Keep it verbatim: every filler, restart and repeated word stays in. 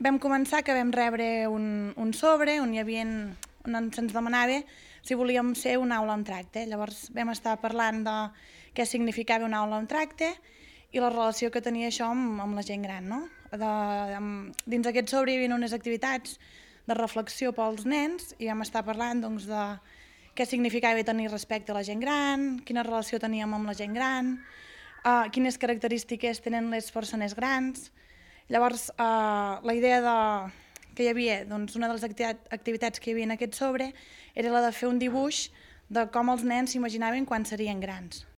vam començar que vam rebre un, un sobre on hi havia, on se'ns demanava si volíem ser una aula en tracte. Llavors vam estar parlant de què significava una aula en tracte i la relació que tenia això amb, amb la gent gran, no? De, amb, dins aquest sobre hi havia unes activitats de reflexió pels nens i vam estar parlant doncs, de què significava tenir respecte a la gent gran, quina relació teníem amb la gent gran, uh, quines característiques tenen les persones grans. Llavors, uh, la idea de, que hi havia, doncs, una de les activitats que hi havia en aquest sobre era la de fer un dibuix de com els nens s'imaginaven quan serien grans.